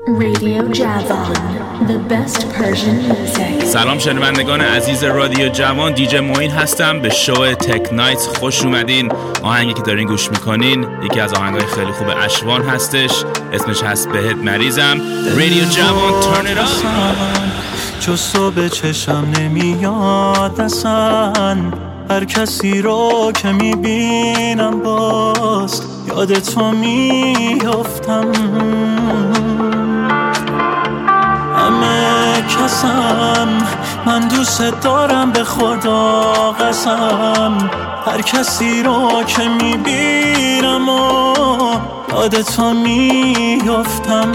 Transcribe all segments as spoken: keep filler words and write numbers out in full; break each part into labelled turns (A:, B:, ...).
A: رادیو جوان The best Persian music.
B: سلام شنوندگان عزیز رادیو جوان، دیجی معین هستم. به شو تک نایت خوش اومدین. آهنگی که دارین گوش میکنین یکی از آهنگای خیلی خوب اشوان هستش، اسمش هست بهت مریضم. رادیو جوان turn it up.
C: جستو به چشم نمیاد اصلا، هر کسی رو که میبینم باز یاد تو میافتم. همه کسم من دوست دارم، به خدا قسم، هر کسی رو که میبینم و یاد تو میافتم.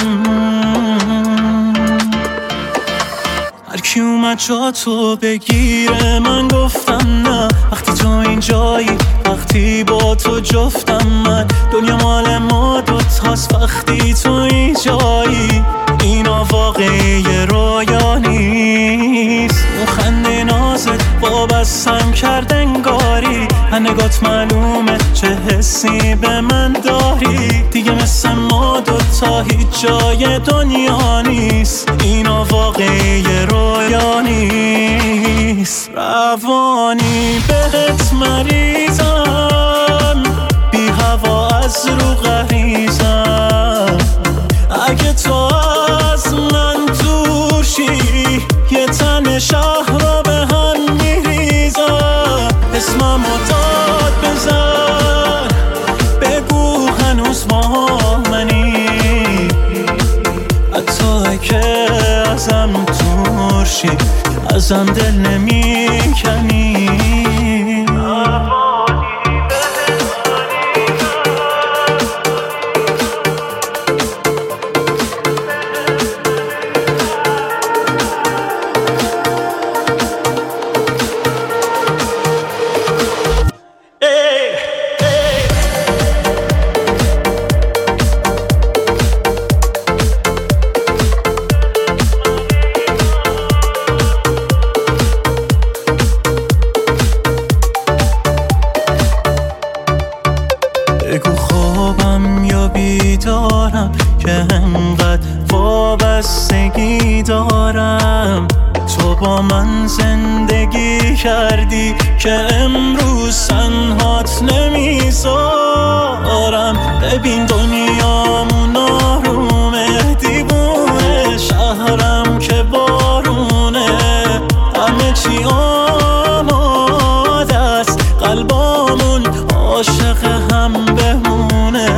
C: هر کی اومد جا تو بگیره من گفتم نه، وقتی تو اینجایی، وقتی با تو جفتم من، دنیا مال ما دوتاست وقتی تو اینجایی. اینا واقعی رویا نیست، اون خنده نازت وابستم کرد انگاری، نگات معلومه چه حسی به من داری. دیگه مثل ما دوتا هیچ جای دنیا نیست، اینا واقعی رویا نیست. روانی بهت مریضم، بی هوا از رو غریزم، اگه تو از من دور شی یه تن شهر رو به هم میریزم. اسمم رو داد بزن، بگو هنوز با منی، حتی که ازم دور شی ازم دل نمیکنی. بگو خوابم یا بیدارم که انقدر وابستگی دارم. تو با من زندگی کردی که امروز تنهات نمیذارم. ببین دنیامون آرومه، دیوونه شهرم که بارونه، همه چی آماده است، قلبامون عاشق هم بمونه.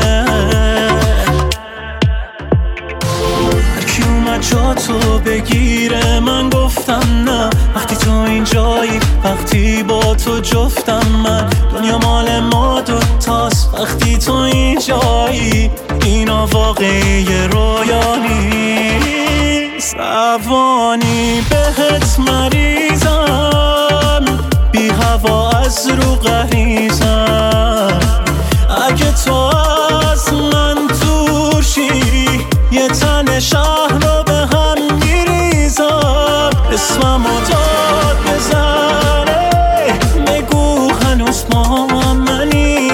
C: هر کی اومد جا تو بگیره من گفتم نه، وقتی تو اینجایی، وقتی با تو جفتم من، دنیا مال ما دوتاست وقتی تو اینجایی. اینا واقعی رویا نیست، روانی بهت مریضم، بی هوا از رو غریزم، اگه تو از من دور شی یه تن شهر رو به هم میریزم. اسمم رو داد بزنه، بگو هنوز ما منی،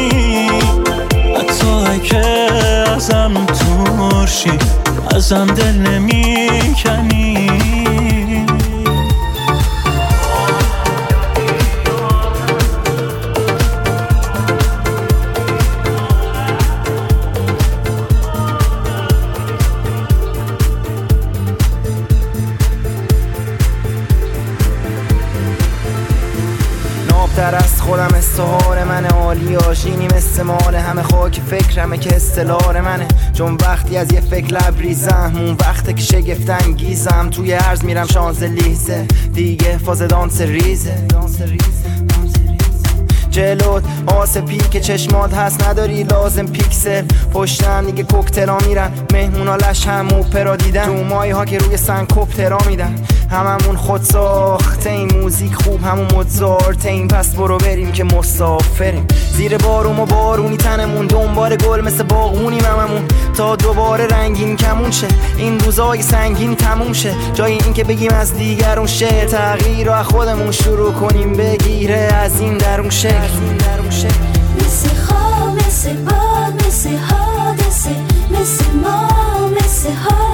C: حتی که ازم دور شی ازم دل نمیکنی.
D: در از خودم استحار من عالی آشینی مثل مال همه خاک فکرمه که استلار منه. چون وقتی از یه فکر لبریزم اون وقته که شگفت انگیزم، توی عرض میرم شانزلیزه دیگه فاز دانس ریزه. جلوت آسپی که چشمات هست نداری لازم پیکسل، پشتم دیگه کوکتلا میرن، مهمونا لش هم اوپرا دیدن، تو مایه ها که روی سنکوپترا میدن. هممون خود ساخته این موزیک خوب همون مدزارته این، پس برو بریم که مسافریم زیر بارون و بارونی تنمون، دنبال گل مثل باغونیم هممون تا دوباره رنگین کمون شه، این روزای سنگین تموم شه. جای این که بگیم از دیگرون شه، تغییر رو از خودمون شروع کنیم بگیره از این درون شکل.
E: مثل خواب مثل باد مثل حادثه مثل ما مثل حادثه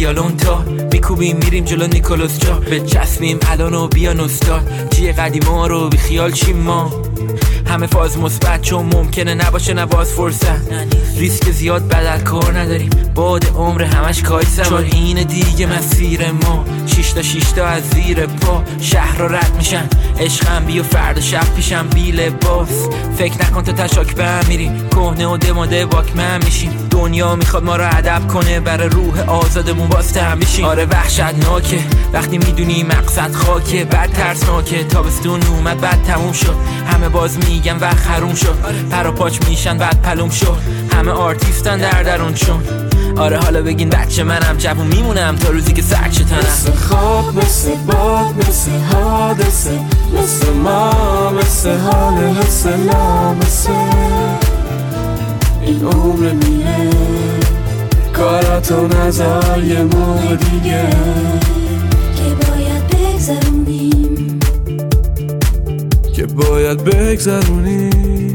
F: ویالون تا میکوبیم میریم جلو نیکولوس جا به چسبیم الان و بیا نوستال چیه قدیما رو بی خیال چیم ما همه فاز مثبت چون ممکنه نباشه نباز فرصت ریسک زیاد بدل کار نداریم باد عمر همش کای سواری چون این دیگه مسیر ما شیشتا شیشتا از زیر پا شهر رو رد میشن عشقم بی و فردا شب پیشم بی لباس فکر نکن تو تشاک به هم میریم کهنه و دماده واکمن میشیم دنیا میخواد ما رو ادب کنه برای روح آزادمون واسه هم میشیم آره وحشتناکه وقتی میدونی مقصد خاکه بعد ترسناکه تابستون اومد بعد تموم شد همه باز میگن وقت حروم شد پرا پاچ میشن بعد پلوم شد همه آرتیستن در درون چون آره حالا بگین بچه منم جوون میمونم تا روزی که سرد شتنم
C: مثل خواب مثل باد مثل حادثه مثل ما مثل حال حس لامسه این عمر میره کاراتو نذار یه موقع دیگه
E: که باید بگذرونیم
C: که باید بگذرونیم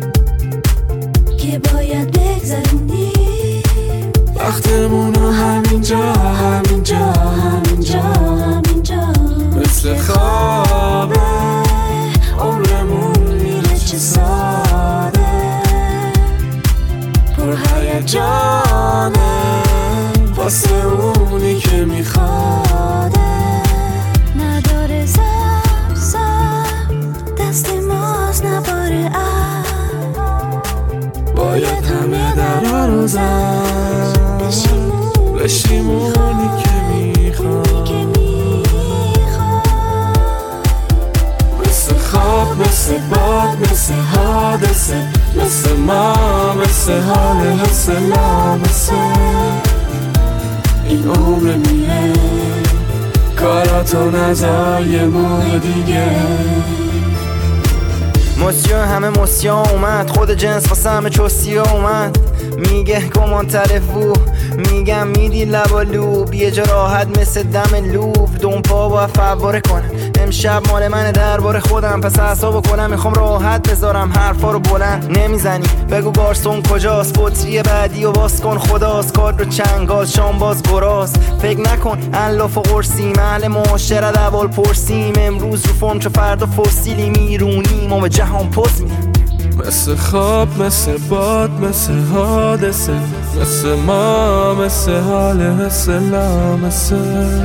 E: که باید بگذرونیم
C: وقتمونو همینجا همینجا همینجا همینجا مثل خوابه عمرمون میره چه ساده پر هیجانه واسه اونی که میخواده
E: نداره زم زم دست ماست نباره
C: باید همه درها رو زد بشیم اونی که میخواد مثل خواب مثل باد مثل حادثه مثل ما مثل حال حس لامسه این عمر میره کاراتو نذار یه موقع دیگه
D: موسیو همه موسیو اومد خود جنس واسه همه چوسیو اومد میگه گمان تلفو میگم میری لبا لوب یه جا راحت مثل دم لوب دون پا با فواره کنم امشب مال من درباره خودم پس اعصابو کنم میخوام راحت بذارم حرفا رو بلند نمیزنی بگو گارسون کجاست بطری بعدی و باز کن خداست کارد رو چنگاز شام باز گراز فکر نکن الاف و قرصیم اهل معاشرت اول پرسیم امروز رو فرم چه فردا فسیلی میرونیم و به جهان پس میدیم
C: مثل خواب مثل باد مثل حادثه مثل ما مثل حال حس لامسه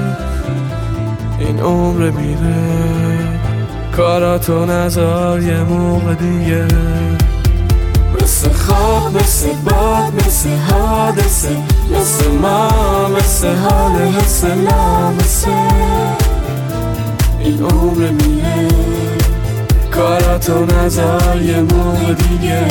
C: این عمر میره کاراتو نذار یه موقع دیگه مثل خواب مثل باد مثل حادثه مثل ما مثل حال حس لامسه این عمر میره کاراتو نذار یه موقع دیگه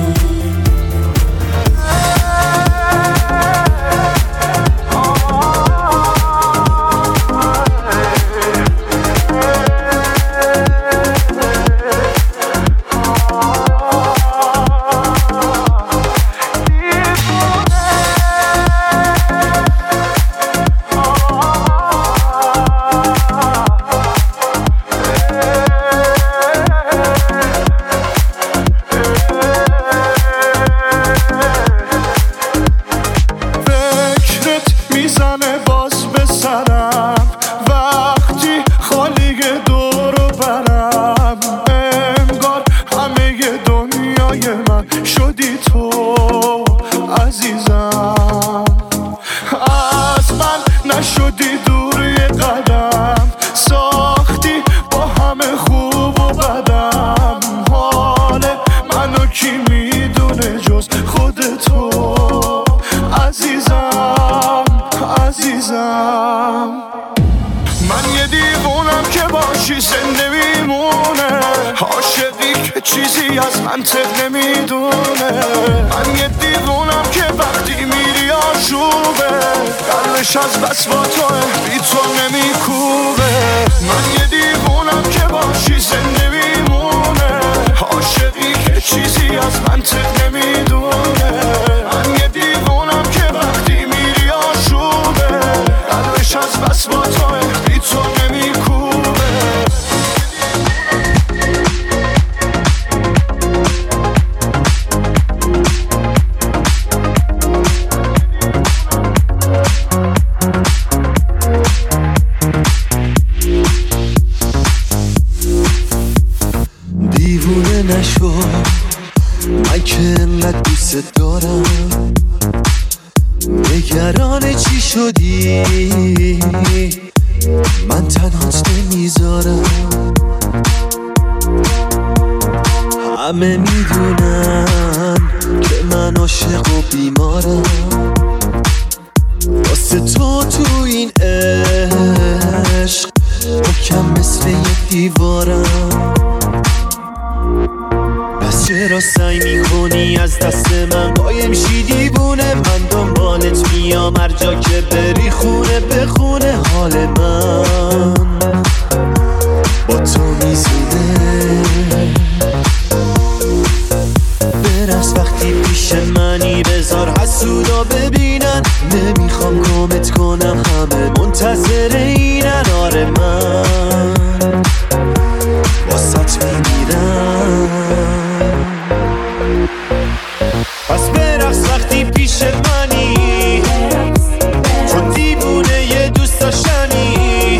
G: چیزی از منطق نمیدونه من یه دیوونم که وقتی میری آشوبه قلبش از بس با توه بی تو نمیکوبه من یه دیوونم که باشی زنده میمونه عاشقی که چیزی از منطق نمیدونه من یه دیوونم که وقتی میری آشوبه قلبش از بس با توه بی تو نمیکوبه
H: شدی من تنهات نمیذارم. همه میدونن که من عاشق و بیمارم، واسه تو تو این عشق محکم مثل یه دیوارم. پس چرا سعی میکنی از دست من قایم شی دیوونه؟ من دنبالت میام هر جا که بری، خونه به خونه حال من با تو میزونه. برقص وقتی پیش منی، بذار حسودا ببینن. نمیخوام کامت کنم، همه منتظر اینن. آره من واسط میمیرم. پس برقص وقتی پیش منی، چون دیوونه یه دوست داشتنی.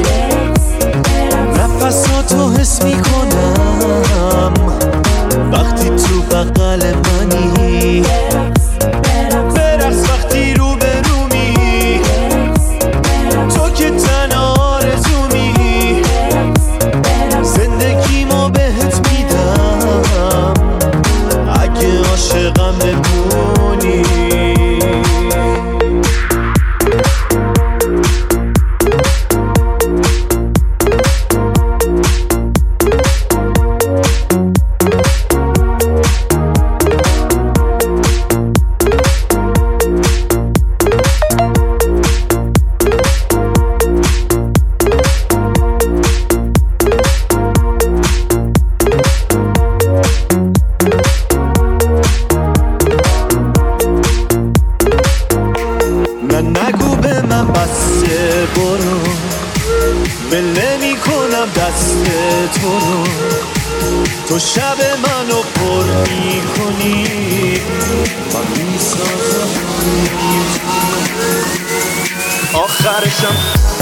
H: نفساتو حس میکنم وقتی تو بغل منی. برقص وقتی رو به رومی، تو که تنها آرزومی. زندگیمو بهت میدم اگه عاشقم بمونی. تو شب منو پر میکنی، من میسازم آخرشم.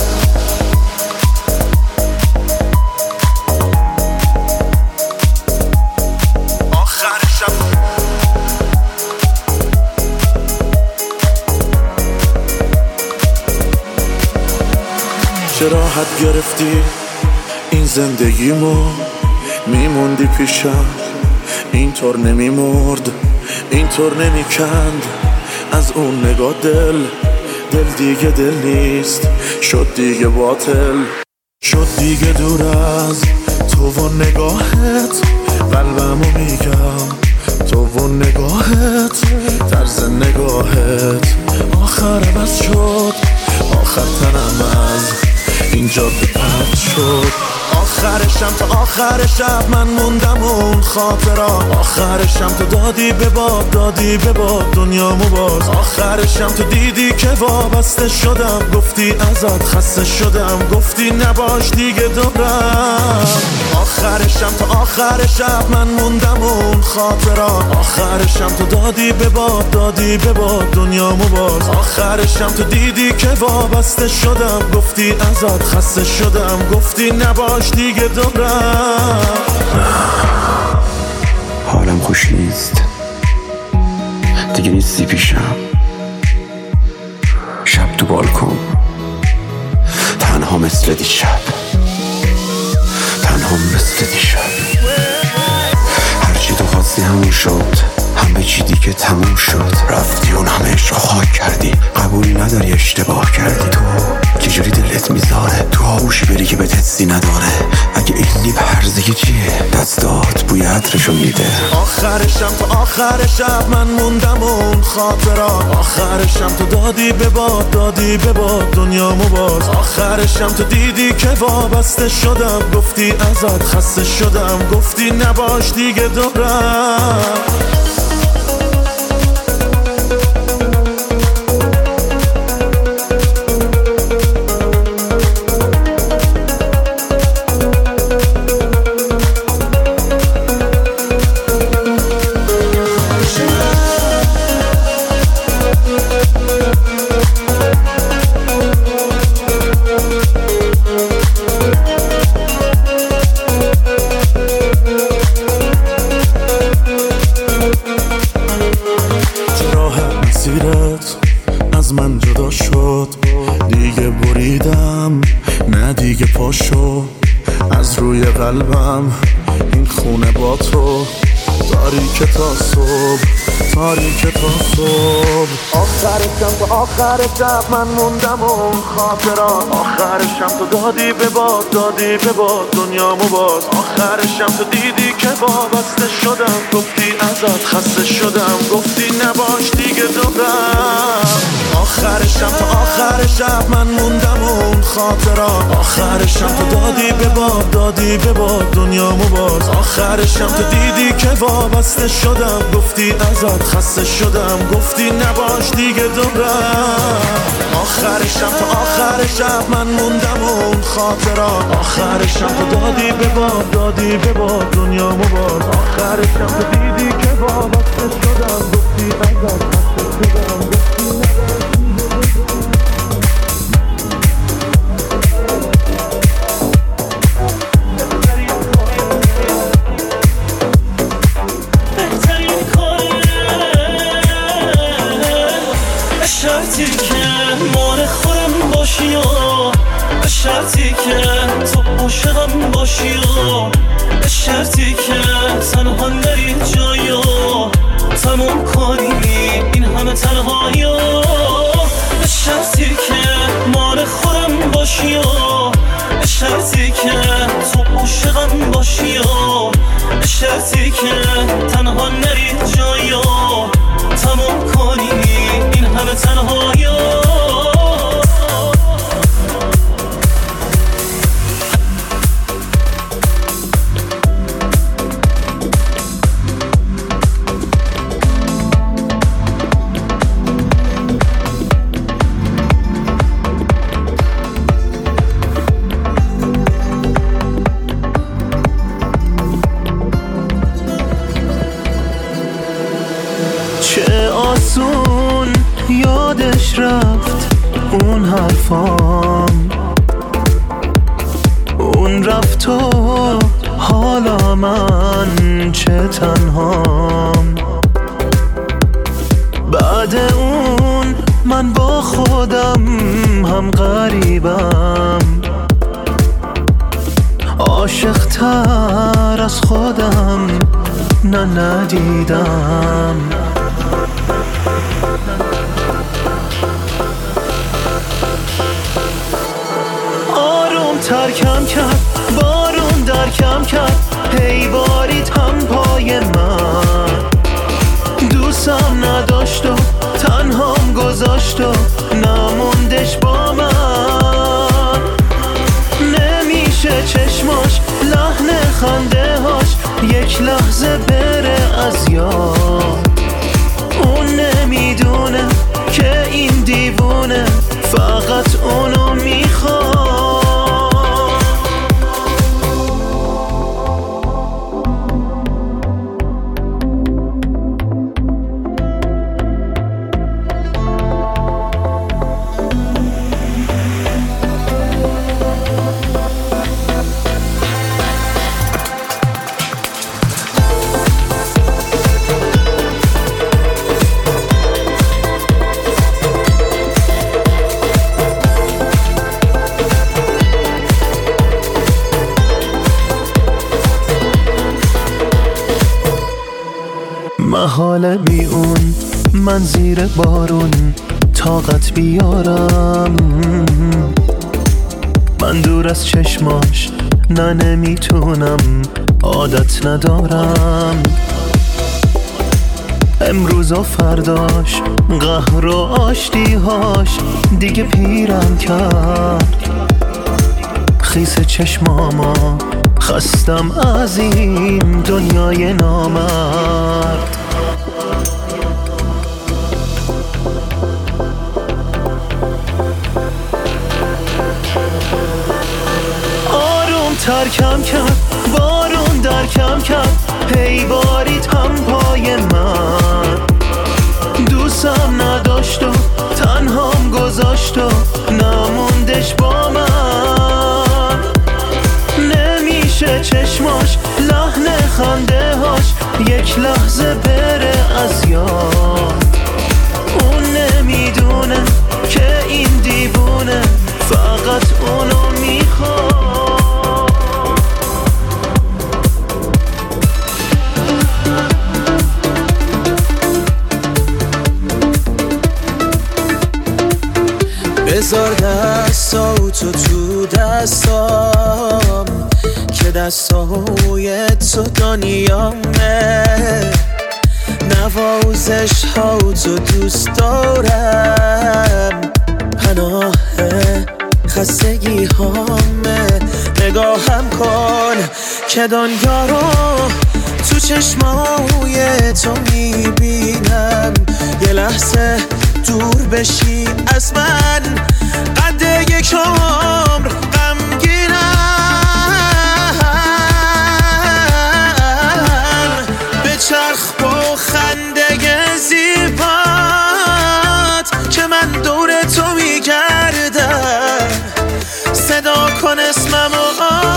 H: آخرشم
G: چرا حد گرفتی این زندگیمو، میموندی پیشم اینطور نمیمرد، اینطور نمیکند از اون نگاه. دل دل دیگه دل نیست، شد دیگه باطل، شد دیگه دور از تو و نگاهت. قلبمو میگم تو و نگاهت، طرز نگاهت آخر بس شد. آخر تنم از اینجا به پرد شد. آخرشم تا آخر شب من موندم اون خاطرات. آخرشم تو دادی به باد، دادی به باد دنیامو باز. آخرشم تو دیدی که وابسته شدم، گفتی ازت خسته شدم، گفتی نباش دیگه دورم. آخرشم تا آخر شب من موندم اون خاطرات. آخرشم تو دادی به باد، دادی به باد دنیامو باز. آخرشم تو دیدی که وابسته شدم، گفتی ازت خسته شدم، گفتی نباش دیگه دورم.
I: حالم خوش نیست دیگه، نیستی پیشم. شب تو بالکن تنها مثل دیشب، تنها مثل دیشب. هرچی تو خواستی همون شد، همه چی دیگه تموم شد. رفتی اون همه عشق خاک کردی، قبول نداری اشتباه کردی. تو چجوری دلت میذاره تو آغوشی بری که به حسی نداره؟ اگه اینی به هرزگی چیه؟ دستات بوی عطرشو میده.
G: آخرشم تا آخر شب من موندم اون خاطرات. آخرشم تو دادی به باد، دادی به باد دنیامو باز. آخرشم تو دیدی که وابسته شدم، گفتی ازت خسته شدم، گفتی نباش دیگه دورم. شو از روی قلبم این خونه با تو تاریک تا صبح تاریک تا صبح آخر شب تا آخر شب من موندم و اون خاطرات آخر شب تو دادی به باد دادی به باد دنیامو باز آخر شب تو دیدی که وابسته شدم گفتی ازت خسته شدم گفتی نباش دیگه دورم آخر شب تا آخر شب من موندم و اون خاطرات آخر شب تو دادی به باد دادی به باد دنیامو باز آخر شب تو دیدی که وابسته شدم گفتی ازت خسته شدم گفتی نباش دیگه دورم آخر شب تا آخر شب من موندم و اون خاطرات آخر شب تو دادی به باد دادی به باد دنیامو باز آخر شب تو دیدی که وابسته شدم گفتی ازت خسته شدم گفتی نباش
C: شرطی که مال خورم باشی و به شرطی که تو عاشقم باشی و به شرطی که تنها نری جایی و تموم کنی این همه تنهایی و به شرطی که مال خورم باشی و به شرطی که تو عاشقم باشی و به شرطی که تنها نری جایی و تموم کنی این همه تنهایی
H: چه آسون یادش رفت اون حرفام اون رفت و حالا من چه تنهام بعد اون من با خودم هم غریبم عاشق تر از خودم نه ندیدم آروم ترکم کرد بارون درکم کرد هی بارید هم پای من دوستم نداشت و تنهام گذاشت و نموندش با من نمیشه چشماش لحن خنده هاش یک لحظه بره از یاد اون نمیدونه که این دیوونه فقط اونو میخواد محال بی اون من زیر بارون طاقت بیارم من دور از چشماش نه نمیتونم عادت ندارم امروز و فرداش قهر و آشتیهاش دیگه پیرم کرد خیس چشماما خستم از این دنیای نامرد آروم ترکم کرد بارون درکم کرد هی بارید هم پای من دوستم نداشت و تنهام گذاشت و نموندش با من نمیشه چشماش لحن خنده هاش یک لحظه بره از یاد اون نمیدونه که این دیوونه فقط اونو میخواد بذار دستاتو تو دستام که دستای تو دنیامه، نوازش ها تو دوست دارم، پناه خستگی هامه. نگاهم کن که دنیا رو تو چشمای تو میبینم، یه لحظه دور بشی از من، قد یک عمر غمگینم. به چرخ با خنده زیبات که من دور تو میگردم، صدا کن اسمم و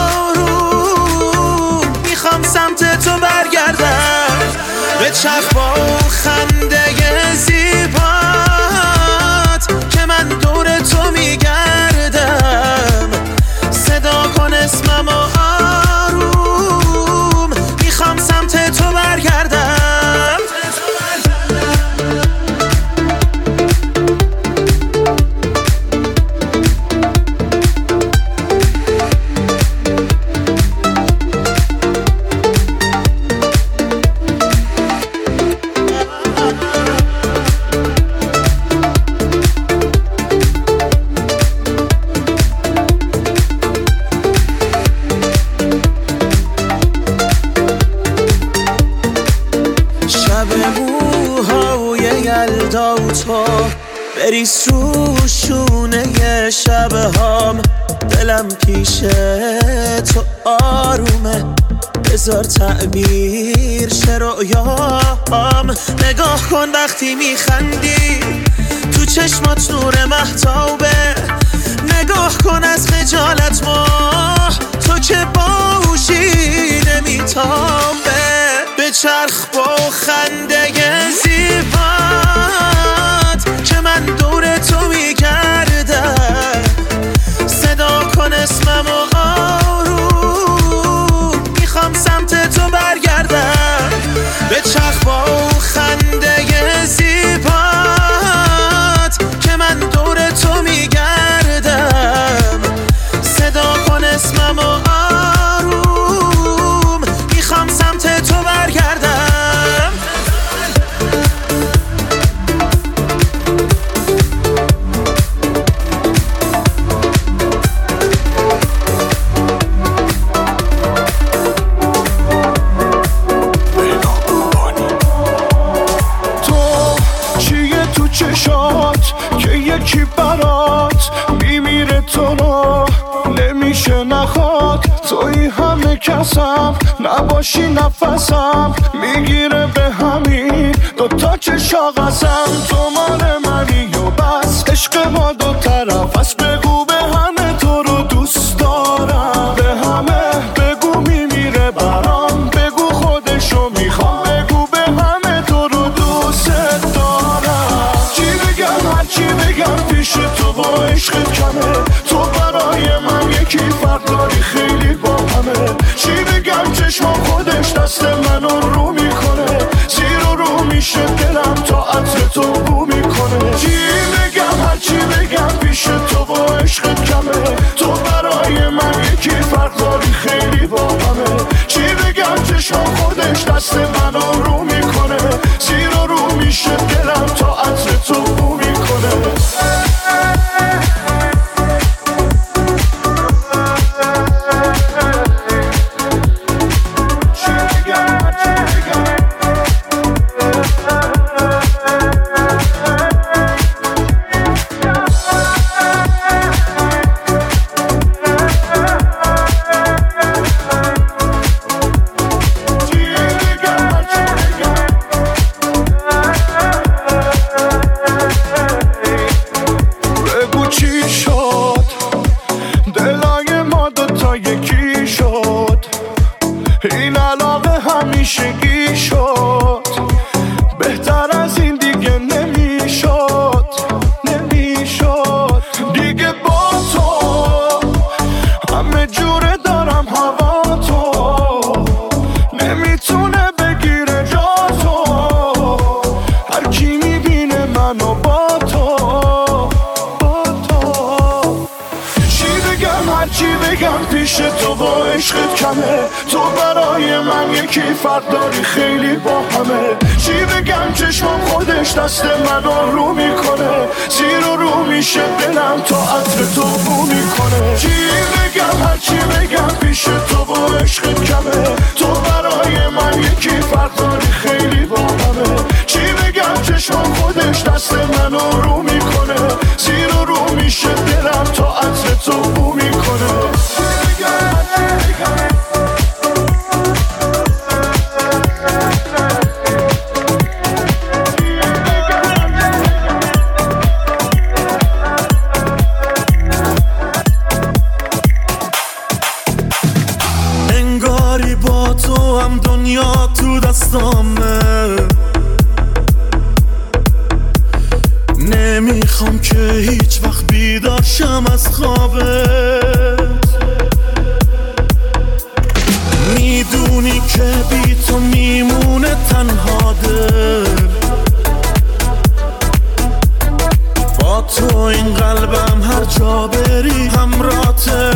H: آروم میخوام سمت تو برگردم. به چرخ با خنده زیبات که من دور تو میگردم، صدا کن اسمم و آروم میخوام سمت تو برگردم. بریز رو شونه شبهام، دلم پیش تو آرومه، بذار تعبیر شه رویام. نگاه کن وقتی میخندی تو چشمات نور مهتابه، نگاه کن از خجالت ماه تو که باهوشی نمیتابه. به چرخ با خنده زیبات که من دور تو میگردم، صدا کن اسمم و آروم میخوام سمت تو برگردم. به چرخ با خنده زیبات که من دور تو میگردم، صدا کن اسمم و آروم میخوام سمت تو برگردم.
G: یکی برات میمیره تو رو نمیشه نخواد، توی همه کسم نباشی نفسم میگیره به همین دوتا چشا قسم. تو مال منی و بس عشق ما دو طرف است، بگو به همه تو رو دوست دارم، به همه بگو میمیره برام، بگو خودشو میخوام، بگو به همه تو رو دوست دارم. چی بگم هر چی بگم پیش تو با عشقت کمه، تو برای من یکی فرق داری خیلی با همه. چی بگم چشم خودش دست منو رو میکنه، زیر و رو میشه دلم تا عطر تو بو میکنه. چی بگم هر چی بگم پیش تو با عشقت کمه، تو برای من یکی فرق داری خیلی با همه. چی بگم چشم خودش دست منو رو میکنه، زیر و رو میشه دلم تا عطر تو بو میکنه. عشقت کمه. تو برای من یکی فرق داری خیلی با همه. چی بگم چشمم خودش دست منو رو میکنه. زیر و رو میشه دلم تا عطر تو بو میکنه. چی بگم هرچی بگم پیش تو و عشقت کمه. تو برای من یکی فرق داری خیلی با همه. چی بگم چشمم خودش دست منو رو میکنه. زیر و رو میشه دلم تا عطر تو بو میکنه. انگاری با تو هم دنیا تو دستامه. نمیخوام که هیچ وقت بیدار شم از خوابت. میدونی که بی تو میمونه تنها دل. با تو این قلبم هر جا بری همراته.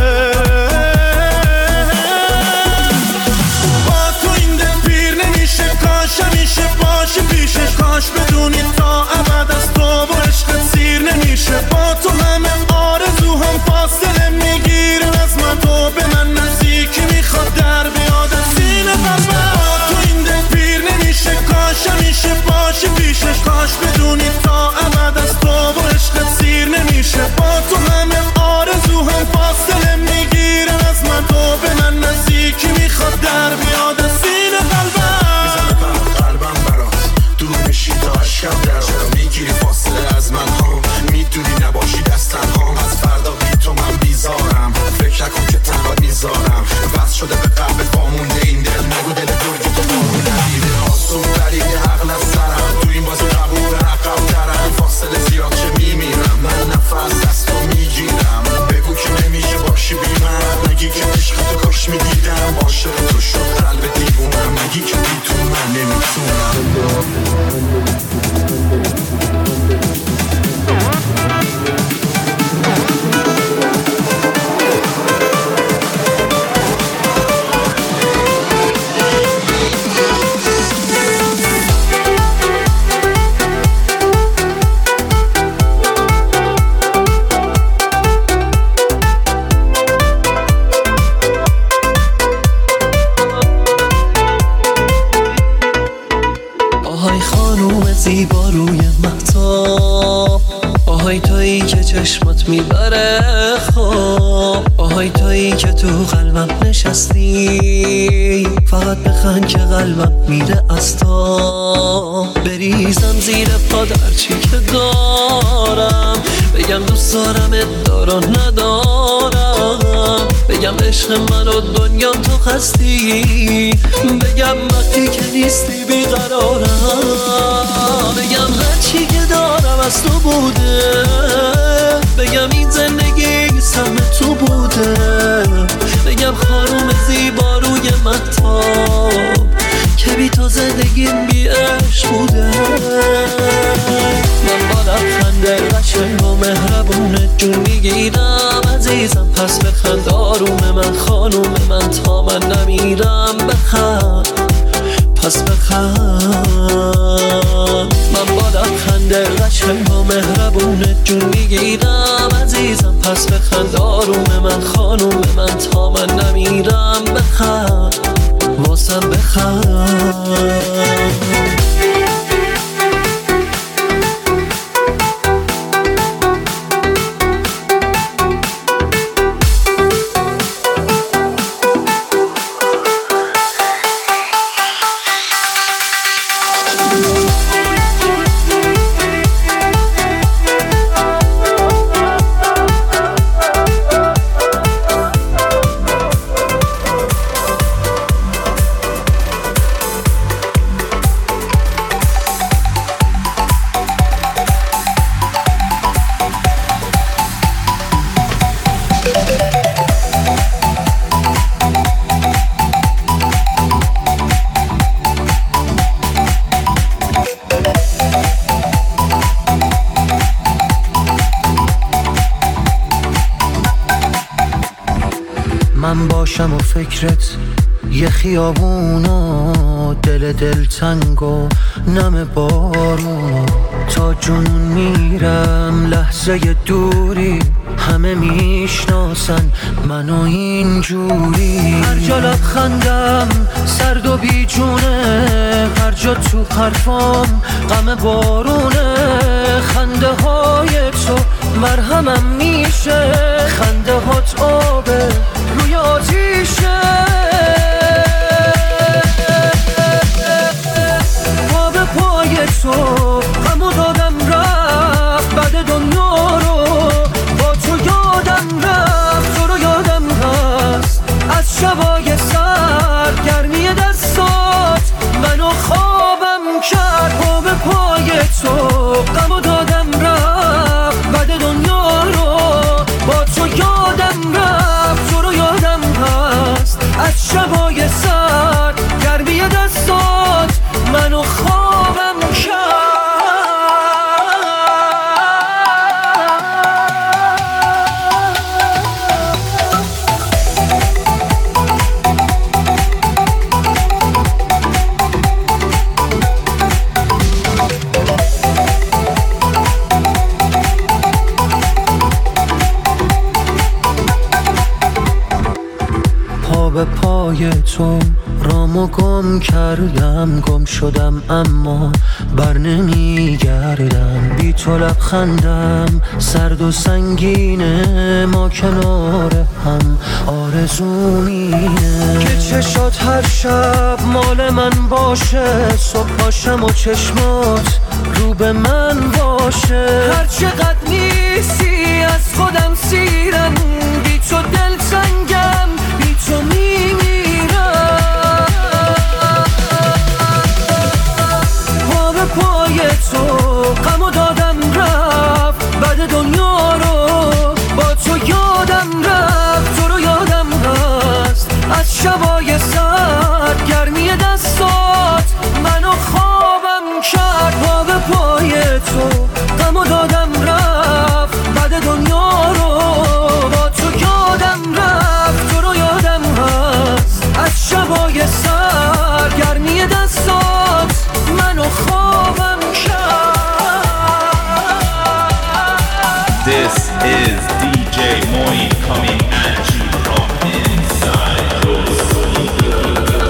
G: با تو این دل پیر نمیشه. کاش همیشه باشی پیشش. کاش بدونی تا ابد از تو و عشقت سیر نمیشه. با تو همه آرزوهم فاصله میگیره از من. تو به من نزدیکی میخواد در بیاد از سینه قلبم. با تو این دل پیر نمیشه. کاش همیشه باشی پیشش. کاش بدونی تا ابد از تو و عشقت سیر نمیشه. با تو همه آرزوهم فاصله میگیره از من. تو به من نزدیکی میخواد در بیاد از سینه قلبم. میزنه برق قلبم برات دور میشی تا عشقم در. چرا میگیری فاصله از من ها؟ میدونی نباشی دست تنهام. از فردا بی تو من بیزارم. فکر نکن که تنها میذارم. وصل شده به قلبت وامونده این دل. نگو دل درگی تو بارون ندیده. آسون دلیل عقل از سرم. تو این بازی قبول عقب درم. فاصله زیاد چه میمیرم. من نفس دست تو میگیرم. بگو که نمیشه باشی بی من. نگی که عشق تو کاش میدیدم. عاشق تو شد قلب دیوونم. نگی که بی تو من نمیتونم. زیبا روی مهتاب. آهای تویی که چشمت میبره خواب. آهای تویی که تو قلبم نشستی. فقط بخند که قلبم میره از تا. بریزم زیر پا درچی که دارم. بگم دوست دارم ادارا ندارم. بگم عشق من و دنیا تو هستی. بگم وقتی که نیستی بیقرارم. بگم هرچی که دارم از تو بوده. بگم این زندگی سهم تو بوده. بگم خانوم زیبا روی مهتاب که بی تو زندگیم بی عشق بوده. من با لبخنده قشنگ و مهربونت جون میگیرم عزیزم. پس بخند آروم من خانوم من تا من نمیرم. بخند پس بخند. من با لبخنده قشنگ و مهربونت جون میگیرم عزیزم. پس بخند آروم من خانوم من تا من نمیرم. بخند واسم بخند.
H: باشم و فکرت یه خیابون و دل دل تنگ و نم بارون تا جنون میرم لحظه دوری همه میشناسن منو اینجوری هر جا لبخندم سرد و بیجونه هر جا تو حرفام غم بارونه خنده های تو مرهمم میشه خنده هات آبه روی آتیشه پا به پای تو غمو دادم رفت بعد دنیا رو با تو یادم رفت تو رو یادم هست از شبای سر گرمی دستات منو خوابم کرد پا به پای تو غمو دادم رفت بعد دنیا رو با تو یادم رفت تو رو یادم هست از شبای سر گرمی دستات منو خوابم کرد به پای تو رامو گم کردم گم شدم اما بر نمیگردم بی تو لبخندم سرد و سنگینه ما کنار هم آرزو مینه که چشات هر شب مال من باشه صبح پاشم و چشمات رو به من باشه هر چقدر نیستی از خودم سیرم بی تو دل سنگم بی تو میمیرم پا به پای تو غمو دادم رفت بعد دنیا رو با تو یادم رفت تو رو یادم هست از شبای سر گرمی دستات منو خوابم کرد پا به پای تو غمو دادم رفت بعد دنیا رو با تو یادم رفت تو رو یادم هست از شبای سر گرمی دستات منو خوابم کرد.
B: This is دی جی Moin coming at you from inside your speakers.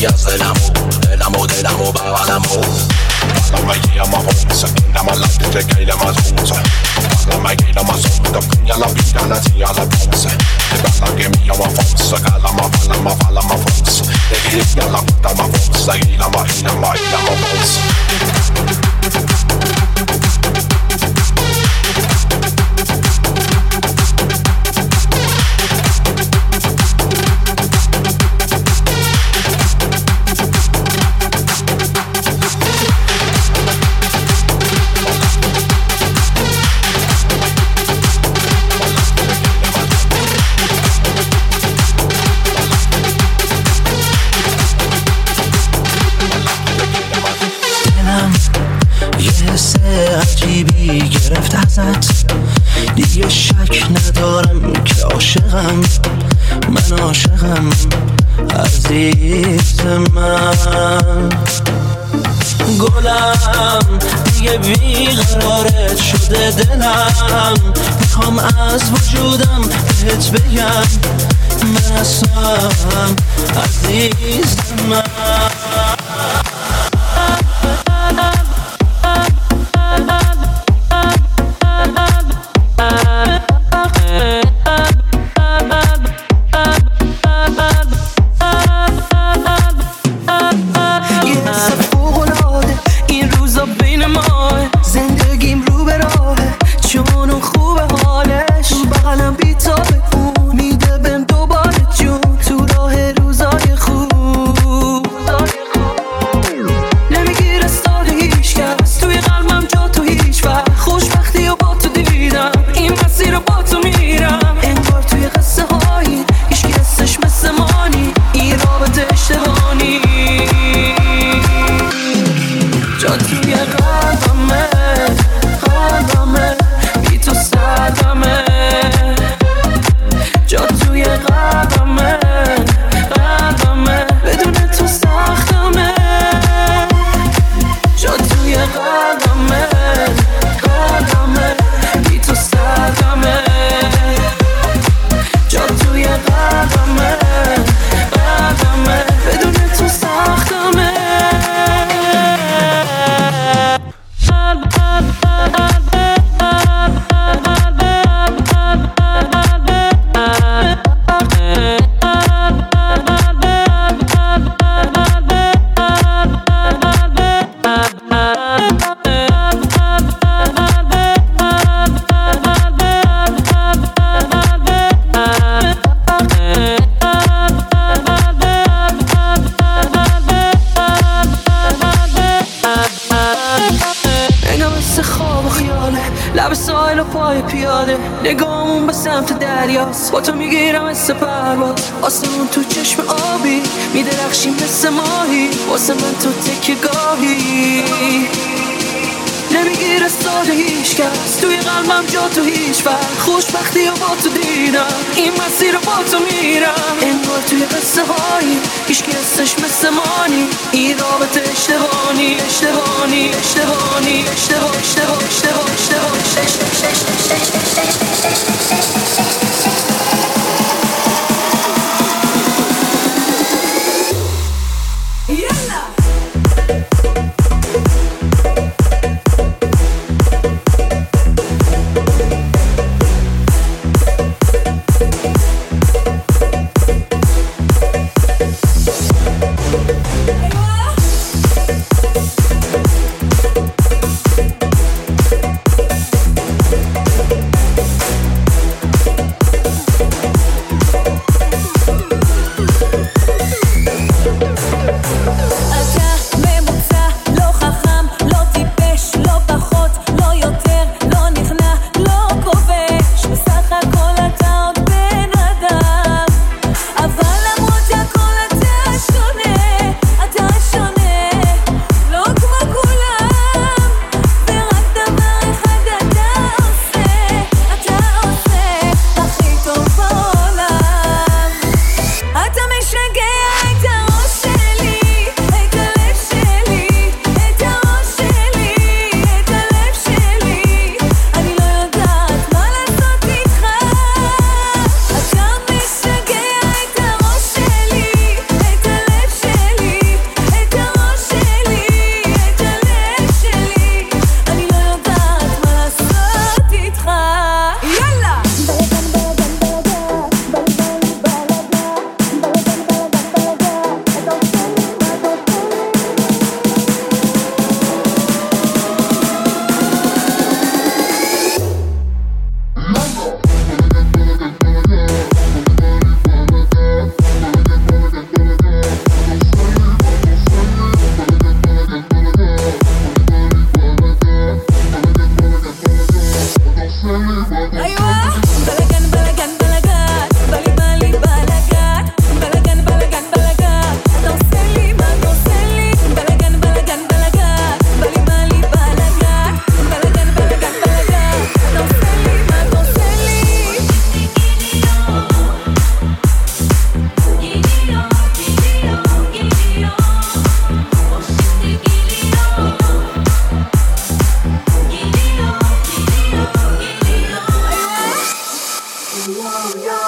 J: از دلمو دلمو دلمو بغلمو Parla mig om avonsen innan man lagt ut det gejla man zonser Parla mig gejla man zonser Då kunde jag la bilarna till alla bromser Det ballar ge mig om avonsen Kallar man falla man falla man fonser Det är helt jävla skjuta man fonser Gejla man hila man hila man fonser
H: عجیبی گرفت ازت دیگه شک ندارم که عاشقم من عاشقم عزیز من گلم دیگه بیقرارت شده دلم میخوام از وجودم بهت بگم من هستم عزیز من
C: نگامون به سمت دریاست با تو میگیرم مثل پرواز آسمون تو چشم آبی میدرخشی مثل ماهی واسه من تو تکیه گاهی نمیگیره ساده هیچ کس توی قلبم جا تو هیچ وقت خوشبختی و با تو دیدم این مسیر رو با تو میرم انگار توی قصه هایی هیچکی هستش مثل مانی این رابطه اشتبانی اشتبانی اشتبانی اشتباه اشتباه اشتباه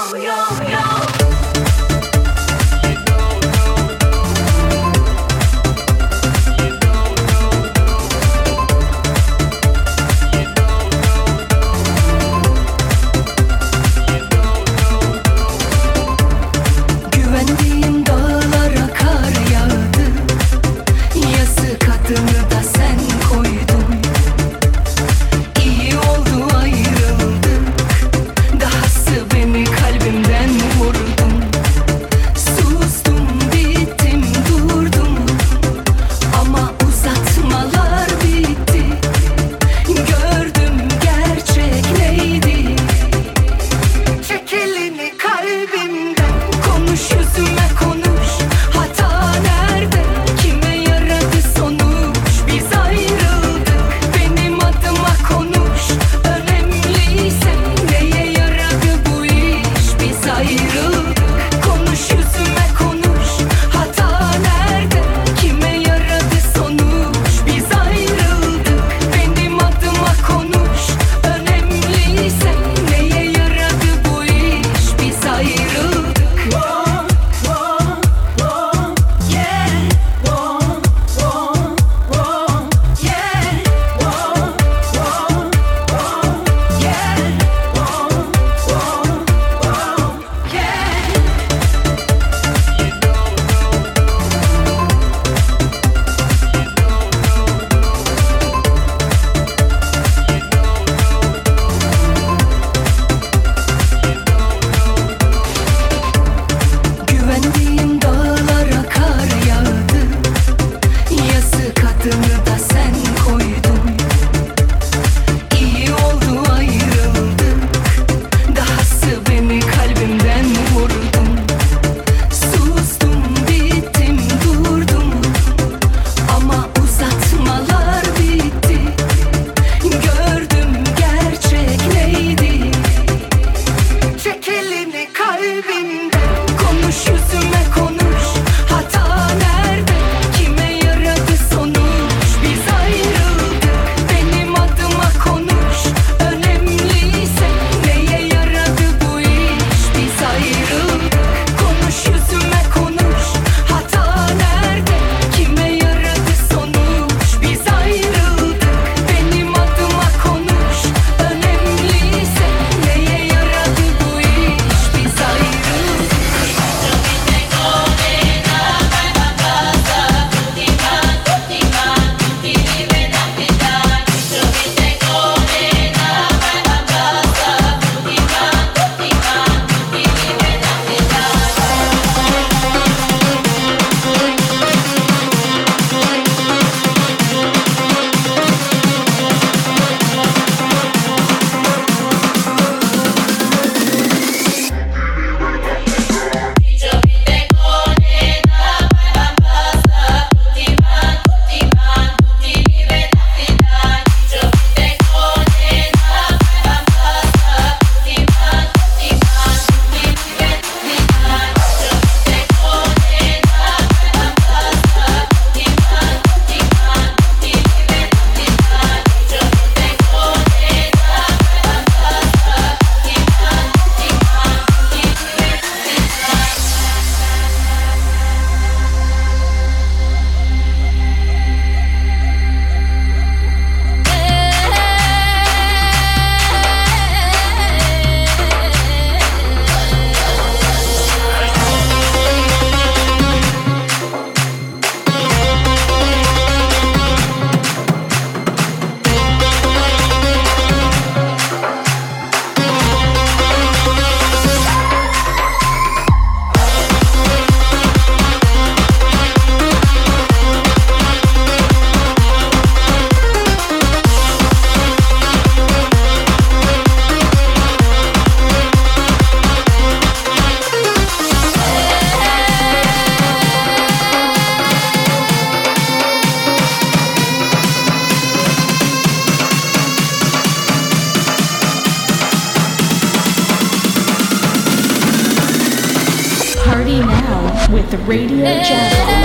A: with Radio Javon.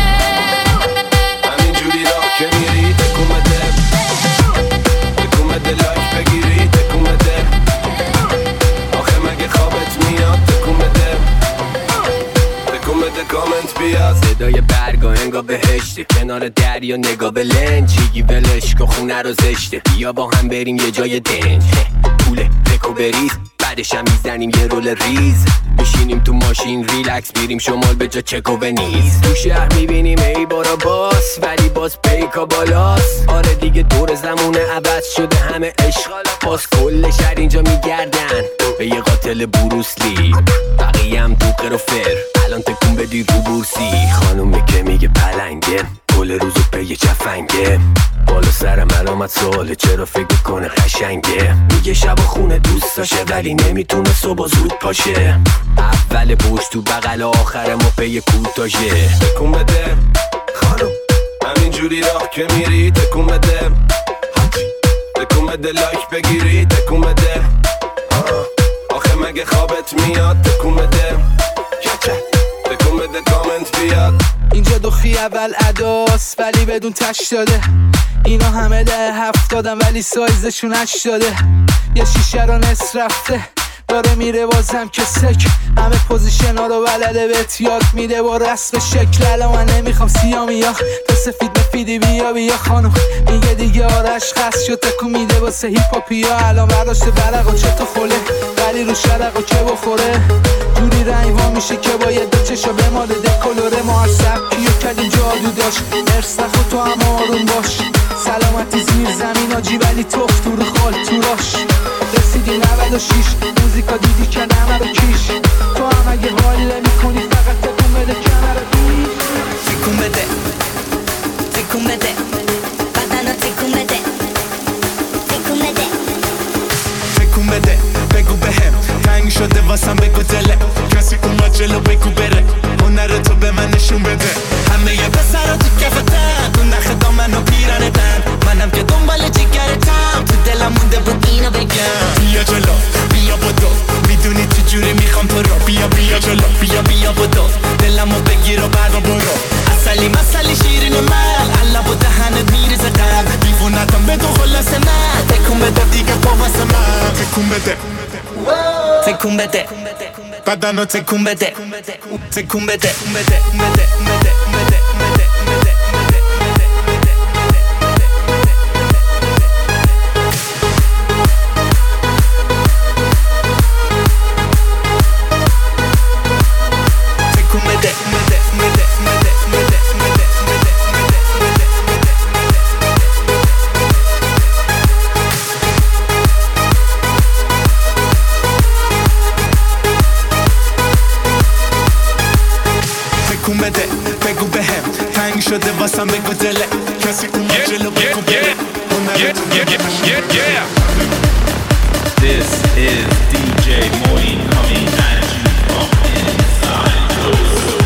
K: همینجوری راه که میری تکون بده تکون بده لایک بگیری تکون بده آخه مگه خوابت میاد صدای برگا انگا بهشته، کنار دریا نگاه به لنجیگی ولش که خونه رو زشته. بیا با هم بریم یه جای دنج، پوله بکو بریز بعدش هم میزنیم یه رول ریز. میشینیم تو ماشین ریلکس میریم شمال به جا چکو بنیز. تو شهر میبینیم ای بارا باس ولی باز پیکا بالاس. آره دیگه دور زمونه عوض شده همه اشغال باز. کل شهر اینجا میگردن به یه قاتل بروسلی، بقیه هم تو قروفر الان تکون بدی رو بورسی. خانومی که میگه پلنگه کل روزو به یه جفنگه. بالا سر ملامت سواله چرا فکر کنه قشنگه. میگه شب خونه دوست داشه ولی نمیتونه صبح زود پاشه. اول بوش تو بغل آخر ما پی کوتاژه.
L: تکون بده خانم همینجوری راه که میری تکون بده. تکون بده لایک بگیری تکون بده. آخه مگه خوابت میاد تکون بده. تکون بده کامنت بیاد.
M: اینجا دوخی اول اداست ولی بدون تش داده. اینا همه ده هفتادن ولی سایزشون هشت داده. یه شیشه رو نصف رفته داره میره بازم که سک. همه پوزیشن ها رو بلده بهت یاد میده با رسم شکل. الان من نمیخوام سیامیا تو سفید مفیدی بیا بیا خانم. میگه دیگه آرش خست شد تکون میده واسه هیپاپیا. الان برداشته برقا چطور خوله ولی رو شرقا که بخوره. جوری رنگ وا میشه که باید دو چشا به ماده دکلوره. ما هر سبکیو کردیم جادو داشت ارس نخو تو هم آروم باش. سلامتی زیر زمین آجی ولی توف تو رو خال تو راش. رسیدی نود و شیش موزیکا دیدی که نمه رو کیش. تو هم اگه حال نمی کنی فقط تکون بده کمر بیش.
N: تکون بده تکون بده بدن رو تکون بده تکون بده
C: تکون بده بگو بهم تنگ شده واسم بگو دله. کسی اومد جلو بگو بره هنر تو به من نشون بده. همه یه پسر رو تو کفتن تو نخ دامن و پیرنتن. منم که دنبال جگرتم تو دلم مونده بود اینو بگم. بیا جلو بیا بدو میدونی چجوری میخوام تو رو. بیا بیا جلو بیا بیا بدو دلمو بگیر و برو برو. اصلی مسلی شیرین من الله با دهنت میریزه قلب. دیوونتم بدون خلاص من تکون بده دیگه با واسه من. تکون بده تکون بده بدن رو تکون بده تکون بده بده بده بده بده بگو بهم تنگ شده واسم بگو دله. کسی اومد جلو بگو بره
B: This is دی جی Moin coming at you from inside the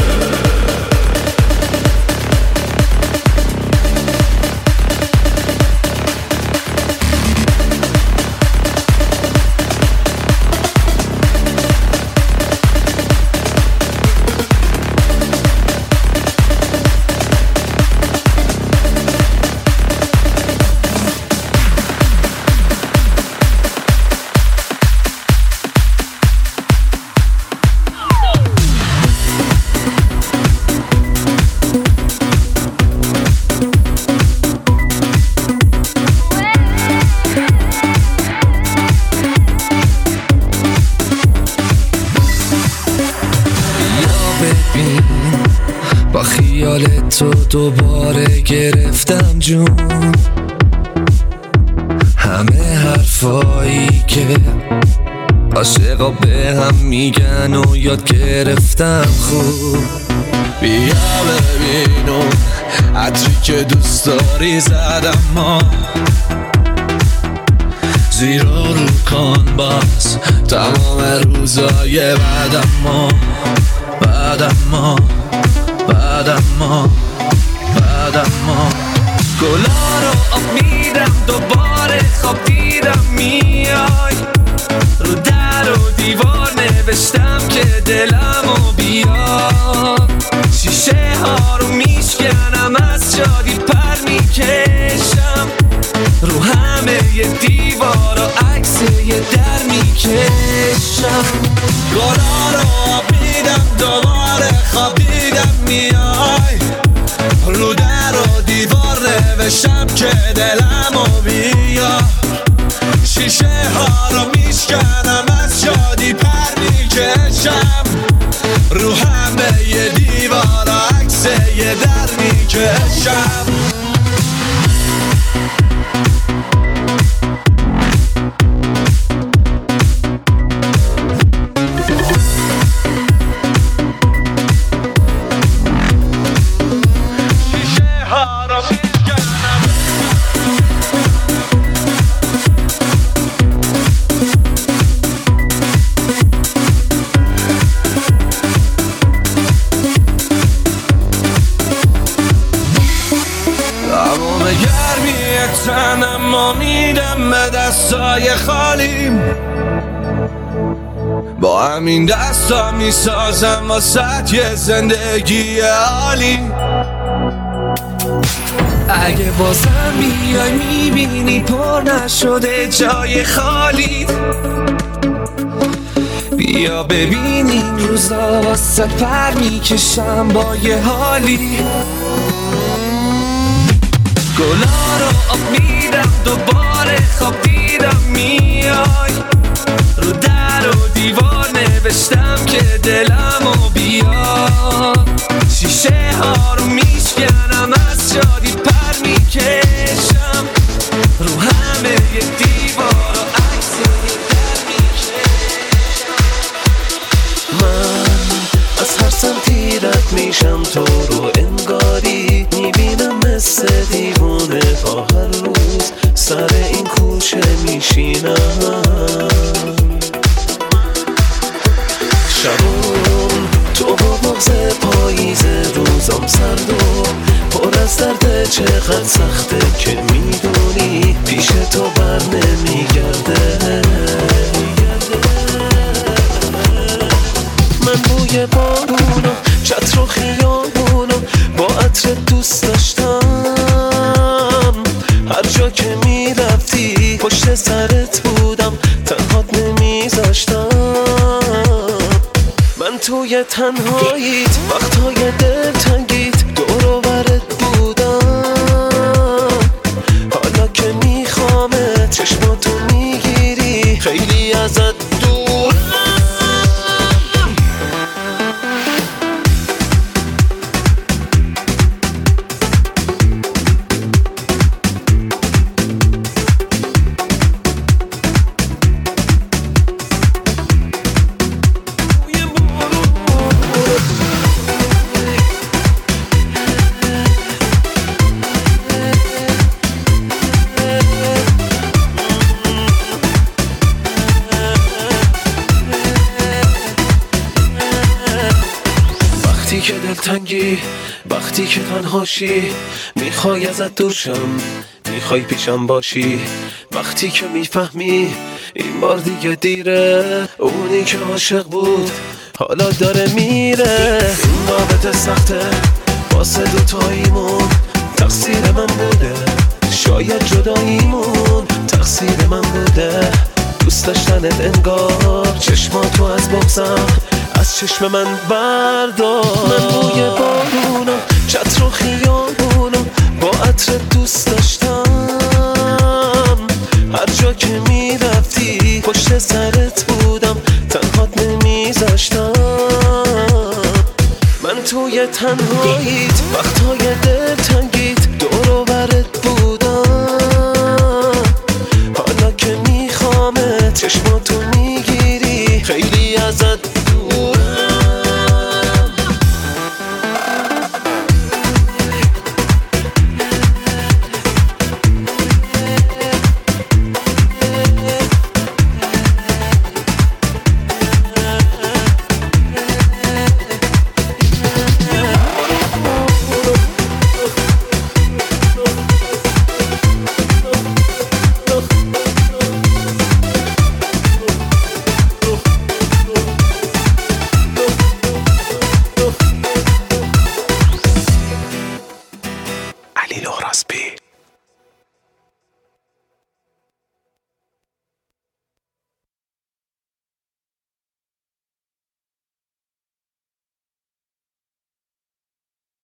O: تو دوباره گرفتم جون. همه حرفایی که عاشقا به هم میگن و یاد گرفتم خوب. بیا ببینو عطری که دوست داری زدم ما زیرا رو کن باز تمام روزای بعدم ما بعدم ما بعدم ما بعدم ما. گلا رو آب میدم دوباره خواب دیدم میای. رو در و دیوار نوشتم که دلمو بیار. شیشه ها رو میشکنم از شادی پر میکشم. رو همه ی دیوار و عکس یه در میکشم. گلا رو آب میدم دوباره خواب دیدم میای. شب که دلمو بیار، شیشه ها رو میشکنم از شادی پر میکشم، رو همه یه دیوار عکس یه در میکشم. اما میدم به دستای خالیم، با همین دستا میسازم واسه یه زندگی عالی. اگه بازم بیای میبینی پر نشده جای خالی، بیا ببین این روزا واسه پر میکشم با یه حالی. گلا رو آب میدم دوباره خواب دیدم میای، رو در و دیوار نوشتم که دلمو بیاد، شیشه ها رو میشکنم از شادی پر میکشم، رو همه یه دیوار و عکس در میکشم.
H: من از هر سمتی رد میشم تو رو انگاری میبینم مثل دیوونه، تا هر روز سر این کوچه میشینم، شبون تو با بغض پاییز، روزم سرد و پر از درد، چقدر سخته که میدونی پیش تو بر نمیگرده. من بوی بارونو چتر و خیابونو با عطر دوست داشتم، هر جا که میرفتی پشت سرت بودم، تنهات نمیذاشتم. من توی تنهاییت وقتهای دلتنگیت دور و برت بودم، حالا که میخوامت چشماتو میگیری خیلی ازت دور. وقتی که دلتنگی، وقتی که تنهاشی، میخوای ازت دور شم، میخوای پیشم باشی، وقتی که میفهمی این بار دیگه دیره، اونی که عاشق بود حالا داره میره. این رابطه سخته واسه دوتاییمون، تقصیر من بوده، شاید جداییمون تقصیر من بوده، دوست داشتنت انگار چشماتو از بغضم از چشم من بردار. من بوی بارونو چتر و خیابونو با عطر دوست داشتم، هر جا که میرفتی پشت سرت بودم، تنهات نمیذاشتم. من توی تنهاییت وقتهای دلتنگی